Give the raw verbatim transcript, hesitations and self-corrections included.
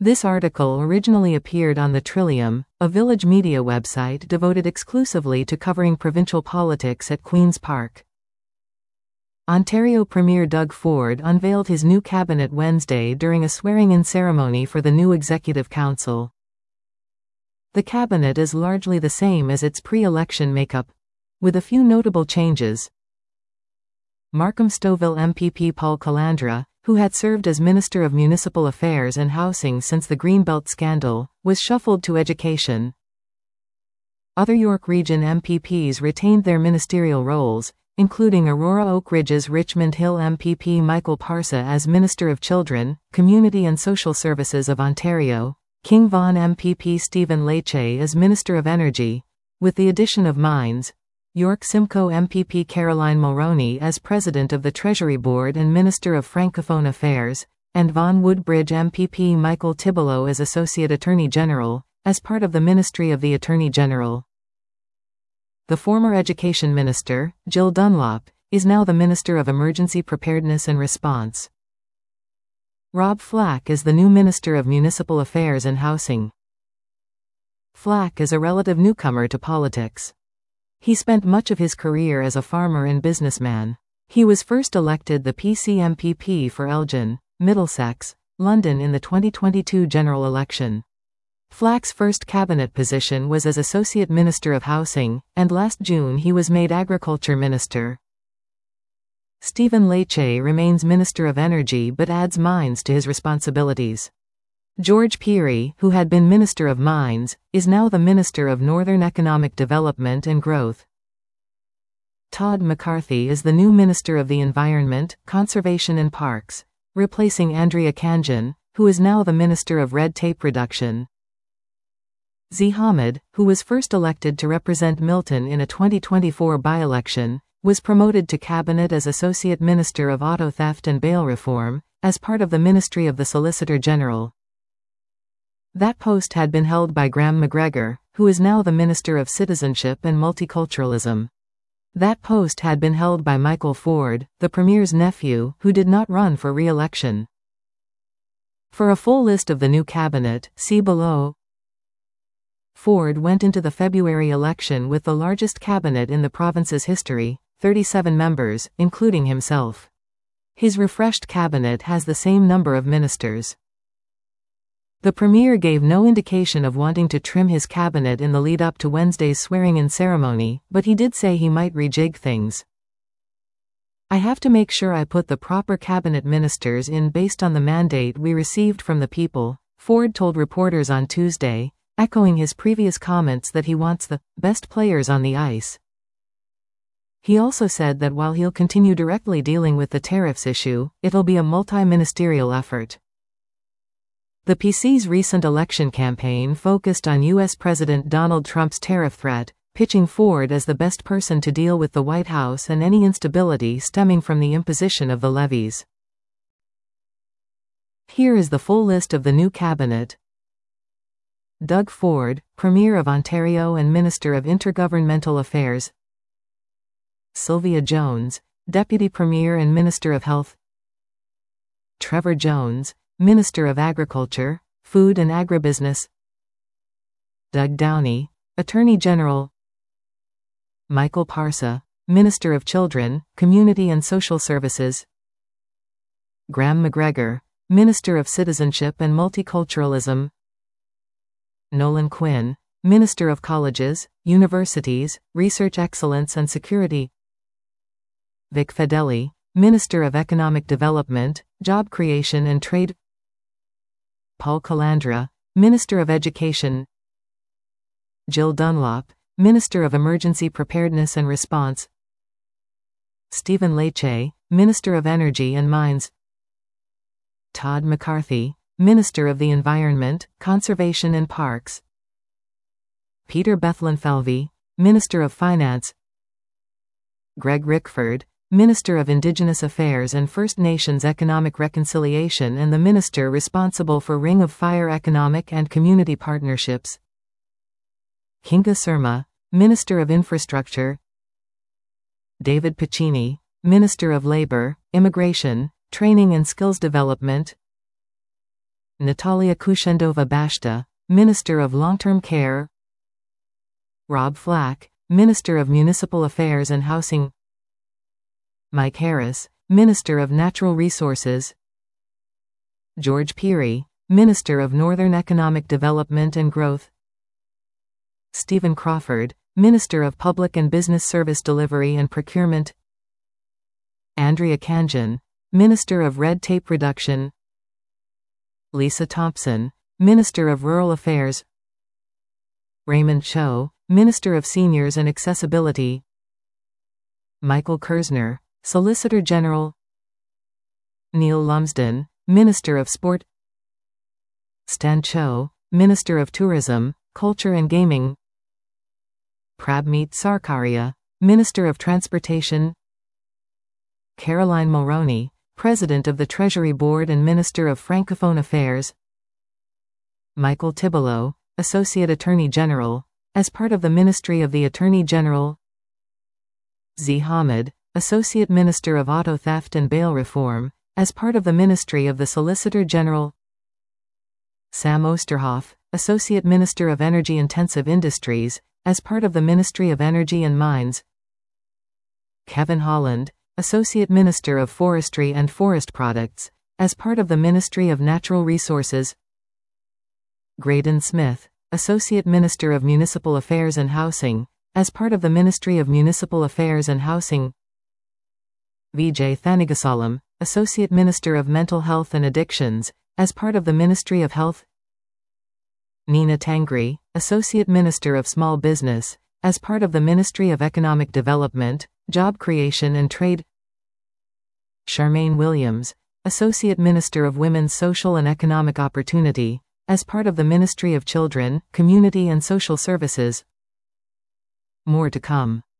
This article originally appeared on the Trillium, a Village media website devoted exclusively to covering provincial politics at Queen's Park. Ontario Premier Doug Ford unveiled his new cabinet Wednesday during a swearing-in ceremony for the new Executive Council. The cabinet is largely the same as its pre-election makeup, with a few notable changes. Markham-Stouffville M P P Paul Calandra, who had served as Minister of Municipal Affairs and Housing since the Greenbelt scandal, was shuffled to Education. Other York Region M P Ps retained their ministerial roles, including Aurora Oak Ridge's Richmond Hill M P P Michael Parsa as Minister of Children, Community and Social Services of Ontario, King Vaughan M P P Stephen Lecce as Minister of Energy, with the addition of Mines, York Simcoe M P P Caroline Mulroney as President of the Treasury Board and Minister of Francophone Affairs, and Vaughan Woodbridge M P P Michael Tibollo as Associate Attorney General, as part of the Ministry of the Attorney General. The former Education Minister, Jill Dunlop, is now the Minister of Emergency Preparedness and Response. Rob Flack is the new Minister of Municipal Affairs and Housing. Flack is a relative newcomer to politics. He spent much of his career as a farmer and businessman. He was first elected the P C M P P for Elgin, Middlesex, London in the twenty twenty-two general election. Flack's first cabinet position was as Associate Minister of Housing, and last June he was made Agriculture Minister. Stephen Lecce remains Minister of Energy but adds Mines to his responsibilities. George Peary, who had been Minister of Mines, is now the Minister of Northern Economic Development and Growth. Todd McCarthy is the new Minister of the Environment, Conservation and Parks, replacing Andrea Khanjin, who is now the Minister of Red Tape Reduction. Zee Hamid, who was first elected to represent Milton in a twenty twenty-four by-election, was promoted to Cabinet as Associate Minister of Auto Theft and Bail Reform, as part of the Ministry of the Solicitor General. That post had been held by Graham McGregor, who is now the Minister of Citizenship and Multiculturalism. That post had been held by Michael Ford, the Premier's nephew, who did not run for re-election. For a full list of the new cabinet, see below. Ford went into the February election with the largest cabinet in the province's history, thirty-seven members, including himself. His refreshed cabinet has the same number of ministers. The Premier gave no indication of wanting to trim his cabinet in the lead-up to Wednesday's swearing-in ceremony, but he did say he might rejig things. "I have to make sure I put the proper cabinet ministers in based on the mandate we received from the people," Ford told reporters on Tuesday, echoing his previous comments that he wants the best players on the ice. He also said that while he'll continue directly dealing with the tariffs issue, it'll be a multi-ministerial effort. The P C's recent election campaign focused on U S President Donald Trump's tariff threat, pitching Ford as the best person to deal with the White House and any instability stemming from the imposition of the levies. Here is the full list of the new cabinet. Doug Ford, Premier of Ontario and Minister of Intergovernmental Affairs. Sylvia Jones, Deputy Premier and Minister of Health. Trevor Jones, Minister of Agriculture, Food and Agribusiness. Doug Downey, Attorney General. Michael Parsa, Minister of Children, Community and Social Services. Graham McGregor, Minister of Citizenship and Multiculturalism. Nolan Quinn, Minister of Colleges, Universities, Research Excellence and Security. Vic Fedeli, Minister of Economic Development, Job Creation and Trade. Paul Calandra, Minister of Education. Jill Dunlop, Minister of Emergency Preparedness and Response. Stephen Lecce, Minister of Energy and Mines. Todd McCarthy, Minister of the Environment, Conservation and Parks. Peter Bethlenfalvy, Minister of Finance. Greg Rickford, Minister of Indigenous Affairs and First Nations Economic Reconciliation and the Minister responsible for Ring of Fire Economic and Community Partnerships. Kinga Surma, Minister of Infrastructure. David Piccini, Minister of Labour, Immigration, Training and Skills Development. Natalia Kushendova-Bashta, Minister of Long-Term Care. Rob Flack, Minister of Municipal Affairs and Housing. Mike Harris, Minister of Natural Resources. George Pirie, Minister of Northern Economic Development and Growth. Stephen Crawford, Minister of Public and Business Service Delivery and Procurement. Andrea Kanjan, Minister of Red Tape Reduction. Lisa Thompson, Minister of Rural Affairs. Raymond Cho, Minister of Seniors and Accessibility. Michael Kersner, Solicitor General. Neil Lumsden, Minister of Sport. Stan Cho, Minister of Tourism, Culture and Gaming. Prabmeet Sarkaria, Minister of Transportation. Caroline Mulroney, President of the Treasury Board and Minister of Francophone Affairs. Michael Tibollo, Associate Attorney General, as part of the Ministry of the Attorney General. Z. Hamid, Associate Minister of Auto Theft and Bail Reform, as part of the Ministry of the Solicitor General. Sam Osterhoff, Associate Minister of Energy Intensive Industries, as part of the Ministry of Energy and Mines. Kevin Holland, Associate Minister of Forestry and Forest Products, as part of the Ministry of Natural Resources. Graydon Smith, Associate Minister of Municipal Affairs and Housing, as part of the Ministry of Municipal Affairs and Housing. Vijay Thanigasalam, Associate Minister of Mental Health and Addictions, as part of the Ministry of Health. Nina Tangri, Associate Minister of Small Business, as part of the Ministry of Economic Development, Job Creation and Trade. Charmaine Williams, Associate Minister of Women's Social and Economic Opportunity, as part of the Ministry of Children, Community and Social Services. More to come.